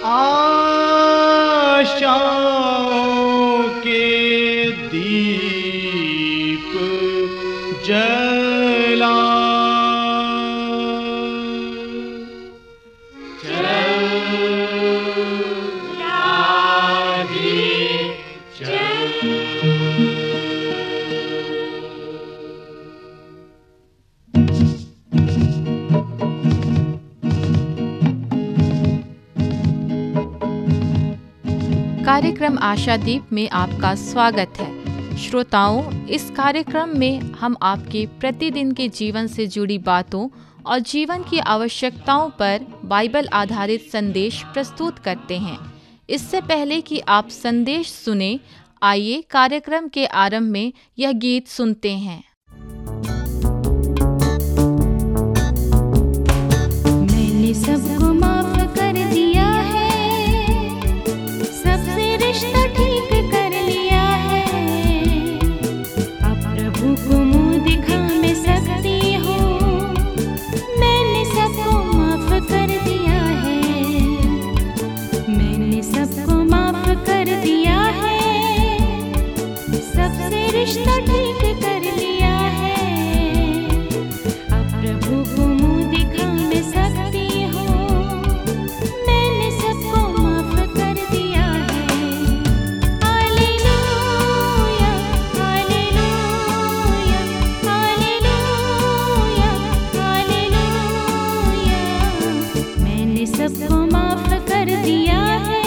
आशाओं के दीप जला कार्यक्रम आशादीप में आपका स्वागत है। श्रोताओं, इस कार्यक्रम में हम आपके प्रतिदिन के जीवन से जुड़ी बातों और जीवन की आवश्यकताओं पर बाइबल आधारित संदेश प्रस्तुत करते हैं। इससे पहले कि आप संदेश सुने, आइए कार्यक्रम के आरंभ में यह गीत सुनते हैं। मैंने सबको माफ कर दिया है, सबसे रिश्ता ठीक कर लिया है। अब प्रभु को मुँह दिखा मैं सकती हूँ, मैंने सबको माफ कर दिया है। मैंने सबको माफ कर दिया है, सबसे रिश्ता ठीक कर लिया है। अब प्रभु को मुँह दिखा मैं सकती हूँ, मैंने सबको माफ कर दिया है। Hallelujah, hallelujah, hallelujah, hallelujah. मैंने सबको माफ कर दिया है।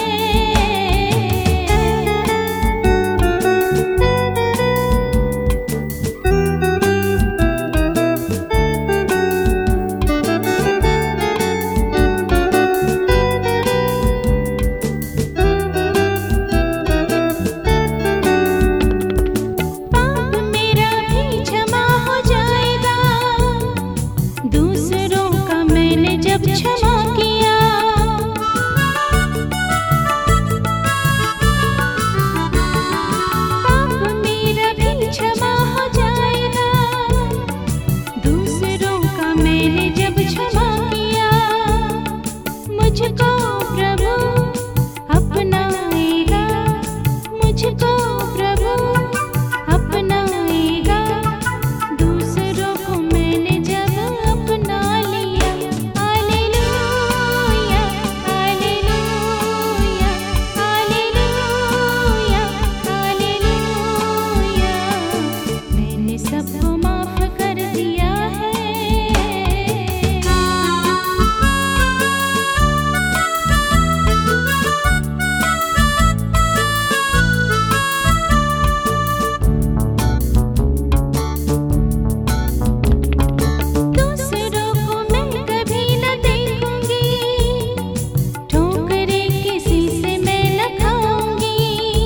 पाप मेरा भी क्षमा हो जाएगा, दूसरों का मैंने जब क्षमा किया। पाप मेरा भी क्षमा हो जाएगा, दूसरों का मैंने जब क्षमा किया। मुझको प्रभु अपनाएगा, मुझको प्रभु अपनाएगा, दूसरों को मैंने जब अपना लिया। Hallelujah, hallelujah, hallelujah, hallelujah. मैंने सबको माफ कर दिया है। दूसरों को मैं कभी न देखूंगी, ठोकरें किसी से मैं न खाऊंगी।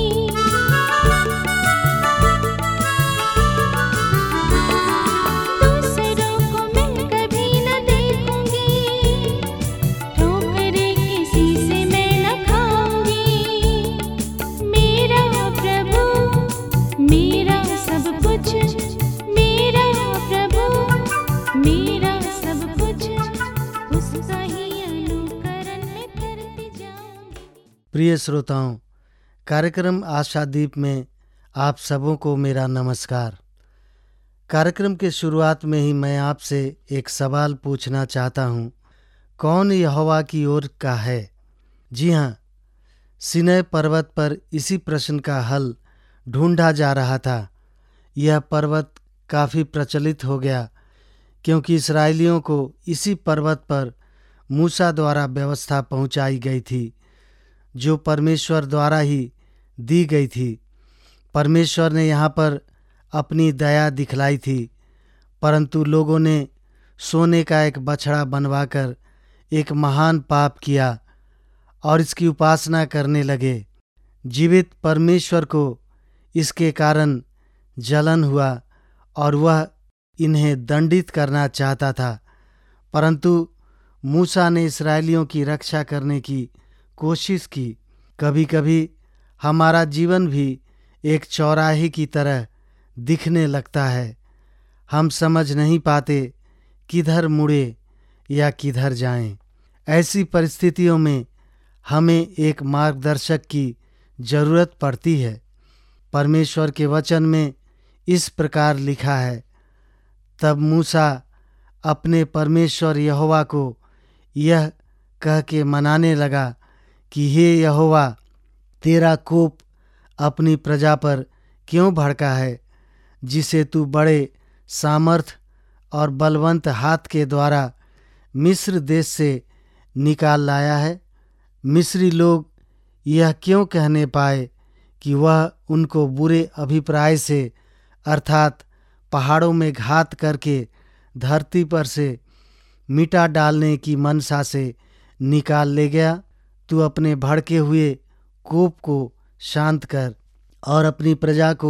दूसरों को मैं कभी न देखूंगी, ठोकरें किसी से मैं न खाऊंगी। मेरा प्रभु मेरा सब कुछ, मेरा प्रभु मेरा सब कुछ, उसका ही अनुकरण मैं करती जाऊंगी। प्रिय श्रोताओं, कार्यक्रम आशादीप में आप सबों को मेरा नमस्कार। कार्यक्रम के शुरुआत में ही मैं आपसे एक सवाल पूछना चाहता हूँ, कौन यहोवा की ओर का है? जी हाँ, सीनै पर्वत पर इसी प्रश्न का हल ढूंढा जा रहा था। यह पर्वत काफ़ी प्रचलित हो गया क्योंकि इस्राएलियों को इसी पर्वत पर मूसा द्वारा व्यवस्था पहुंचाई गई थी, जो परमेश्वर द्वारा ही दी गई थी। परमेश्वर ने यहाँ पर अपनी दया दिखलाई थी, परंतु लोगों ने सोने का एक बछड़ा बनवाकर एक महान पाप किया और इसकी उपासना करने लगे। जीवित परमेश्वर को इसके कारण जलन हुआ और वह इन्हें दंडित करना चाहता था, परंतु मूसा ने इस्राएलियों की रक्षा करने की कोशिश की। कभी कभी हमारा जीवन भी एक चौराहे की तरह दिखने लगता है। हम समझ नहीं पाते किधर मुड़े या किधर जाएं। ऐसी परिस्थितियों में हमें एक मार्गदर्शक की जरूरत पड़ती है। परमेश्वर के वचन में इस प्रकार लिखा है, तब मूसा अपने परमेश्वर यहोवा को यह कह के मनाने लगा कि हे यहोवा, तेरा कोप अपनी प्रजा पर क्यों भड़का है, जिसे तू बड़े सामर्थ और बलवंत हाथ के द्वारा मिस्र देश से निकाल लाया है। मिस्री लोग यह क्यों कहने पाए कि वह उनको बुरे अभिप्राय से अर्थात पहाड़ों में घात करके धरती पर से मिटा डालने की मनसा से निकाल ले गया। तू अपने भड़के हुए कोप को शांत कर और अपनी प्रजा को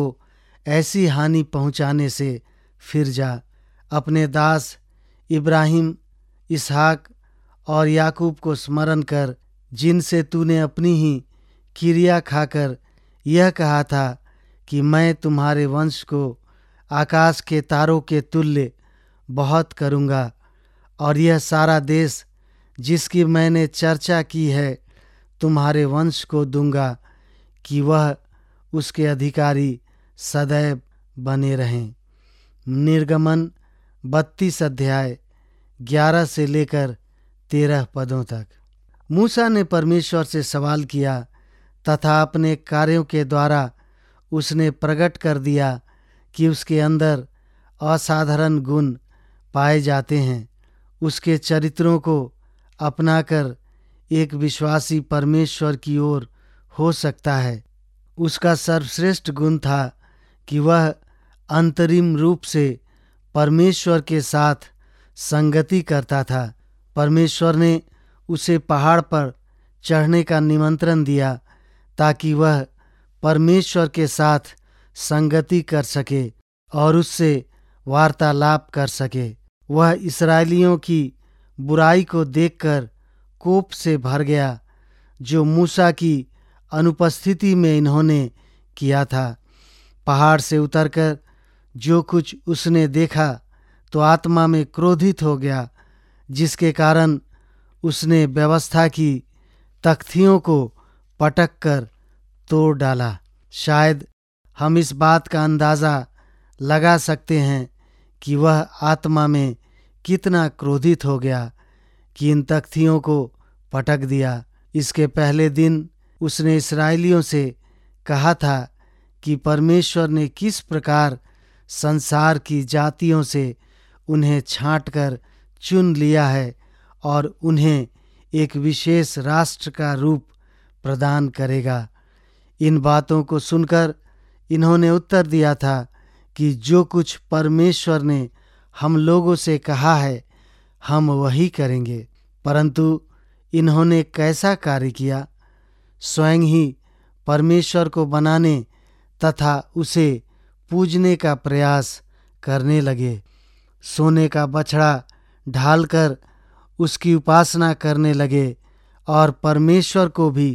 ऐसी हानि पहुंचाने से फिर जा। अपने दास इब्राहिम, इसहाक और याकूब को स्मरण कर, जिनसे तूने अपनी ही किरिया खाकर यह कहा था कि मैं तुम्हारे वंश को आकाश के तारों के तुल्य बहुत करूँगा, और यह सारा देश जिसकी मैंने चर्चा की है तुम्हारे वंश को दूंगा कि वह उसके अधिकारी सदैव बने रहें। निर्गमन 32 अध्याय 11 से लेकर 13 पदों तक। मूसा ने परमेश्वर से सवाल किया तथा अपने कार्यों के द्वारा उसने प्रकट कर दिया कि उसके अंदर असाधारण गुण पाए जाते हैं। उसके चरित्रों को अपनाकर एक विश्वासी परमेश्वर की ओर हो सकता है। उसका सर्वश्रेष्ठ गुण था कि वह अंतरिम रूप से परमेश्वर के साथ संगति करता था। परमेश्वर ने उसे पहाड़ पर चढ़ने का निमंत्रण दिया ताकि वह परमेश्वर के साथ संगति कर सके और उससे वार्तालाप कर सके। वह इस्राएलियों की बुराई को देखकर कोप से भर गया, जो मूसा की अनुपस्थिति में इन्होंने किया था। पहाड़ से उतरकर जो कुछ उसने देखा तो आत्मा में क्रोधित हो गया, जिसके कारण उसने व्यवस्था की तख्तियों को पटक कर तोड़ डाला। शायद हम इस बात का अंदाज़ा लगा सकते हैं कि वह आत्मा में कितना क्रोधित हो गया कि इन तख्तियों को पटक दिया। इसके पहले दिन उसने इस्राएलियों से कहा था कि परमेश्वर ने किस प्रकार संसार की जातियों से उन्हें छांटकर चुन लिया है और उन्हें एक विशेष राष्ट्र का रूप प्रदान करेगा। इन बातों को सुनकर इन्होंने उत्तर दिया था कि जो कुछ परमेश्वर ने हम लोगों से कहा है हम वही करेंगे। परंतु इन्होंने कैसा कार्य किया? स्वयं ही परमेश्वर को बनाने तथा उसे पूजने का प्रयास करने लगे। सोने का बछड़ा ढालकर उसकी उपासना करने लगे और परमेश्वर को भी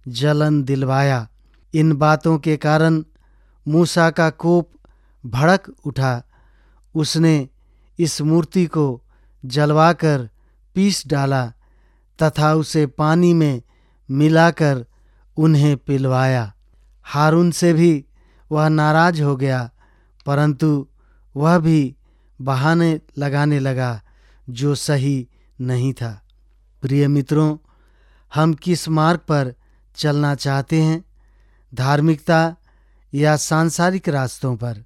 जलन दिलवाया। इन बातों के कारण मूसा का कोप भड़क उठा। उसने इस मूर्ति को जलवाकर पीस डाला तथा उसे पानी में मिलाकर उन्हें पिलवाया। हारून से भी वह नाराज हो गया, परंतु वह भी बहाने लगाने लगा जो सही नहीं था। प्रिय मित्रों, हम किस मार्ग पर चलना चाहते हैं, धार्मिकता या सांसारिक रास्तों पर?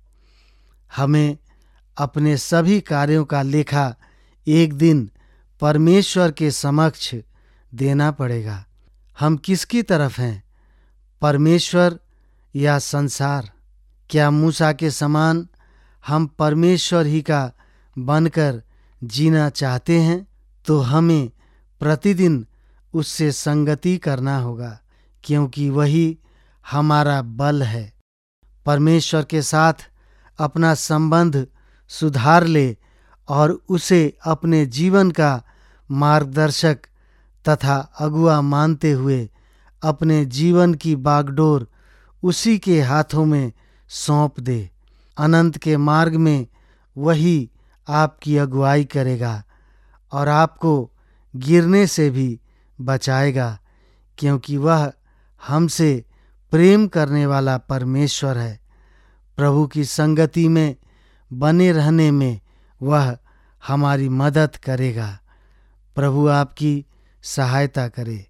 हमें अपने सभी कार्यों का लेखा एक दिन परमेश्वर के समक्ष देना पड़ेगा। हम किसकी तरफ हैं, परमेश्वर या संसार? क्या मूसा के समान हम परमेश्वर ही का बनकर जीना चाहते हैं तो हमें प्रतिदिन उससे संगति करना होगा, क्योंकि वही हमारा बल है। परमेश्वर के साथ अपना संबंध सुधार ले और उसे अपने जीवन का मार्गदर्शक तथा अगुआ मानते हुए अपने जीवन की बागडोर उसी के हाथों में सौंप दे। अनंत के मार्ग में वही आपकी अगुवाई करेगा और आपको गिरने से भी बचाएगा, क्योंकि वह हमसे प्रेम करने वाला परमेश्वर है। प्रभु की संगति में बने रहने में वह हमारी मदद करेगा। प्रभु आपकी सहायता करे।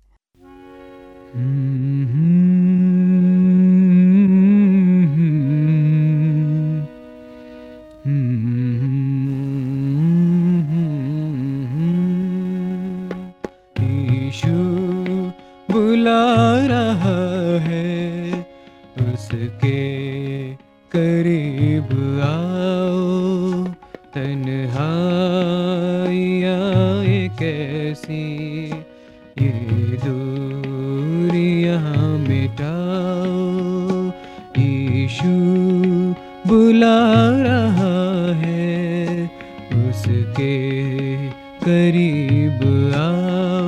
यीशु बुला रहा है, उसके करीब आओ। तन्हाइयाँ एक ऐसी, ये दूरियाँ मिटाओ। यीशु बुला रहा है, उसके करीब आओ।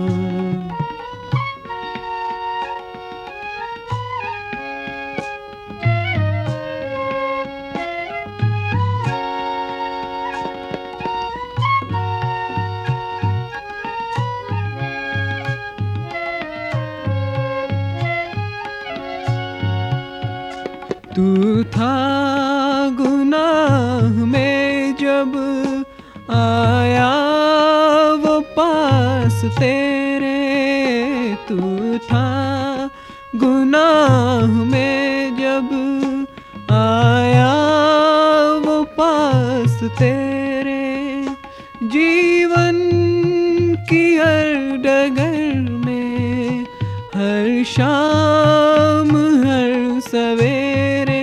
तू था गुनाह में जब आया वो पास तेरे। तू था गुनाह में जब आया वो पास तेरे। जीवन की हर डगर में, हर शाम हर सवेरे,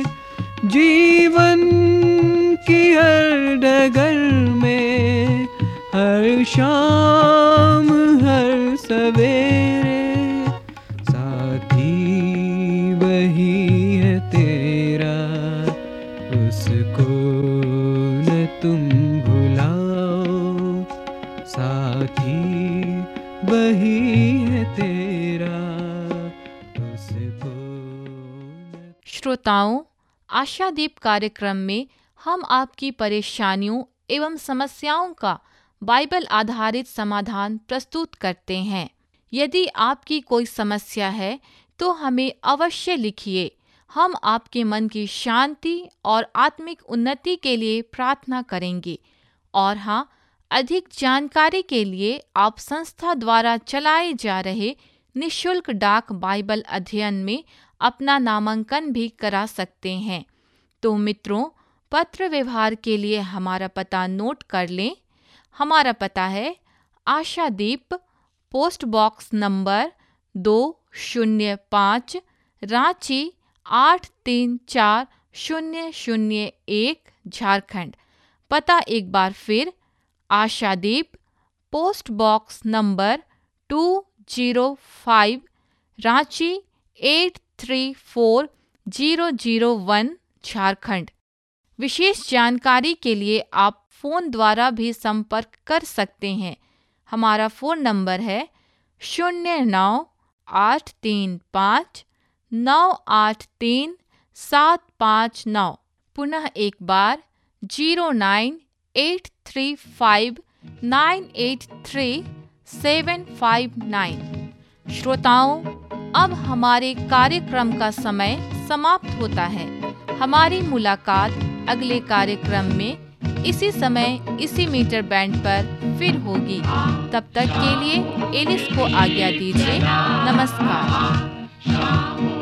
जीवन की हर डगर में, हर शाम हर सवेरे। साथी वही है तेरा, उसको न तुम भुलाओ। साथी वही है तेरा, उसको। श्रोताओं, आशादीप कार्यक्रम में हम आपकी परेशानियों एवं समस्याओं का बाइबल आधारित समाधान प्रस्तुत करते हैं। यदि आपकी कोई समस्या है तो हमें अवश्य लिखिए। हम आपके मन की शांति और आत्मिक उन्नति के लिए प्रार्थना करेंगे। और हाँ, अधिक जानकारी के लिए आप संस्था द्वारा चलाए जा रहे निःशुल्क डाक बाइबल अध्ययन में अपना नामांकन भी करा सकते हैं। तो मित्रों, पत्र व्यवहार के लिए हमारा पता नोट कर लें। हमारा पता है Ashadeep, post box number 205, Ranchi 834001, Jharkhand. पता एक बार फिर, Ashadeep, post box number 205, Ranchi 834001, Jharkhand. विशेष जानकारी के लिए आप फ़ोन द्वारा भी संपर्क कर सकते हैं। हमारा फ़ोन नंबर है 09835983 पुनः एक बार 09835983759। श्रोताओं, अब हमारे कार्यक्रम का समय समाप्त होता है। हमारी मुलाकात अगले कार्यक्रम में इसी समय इसी मीटर बैंड पर फिर होगी। तब तक के लिए एलिस को आज्ञा दीजिए। नमस्कार।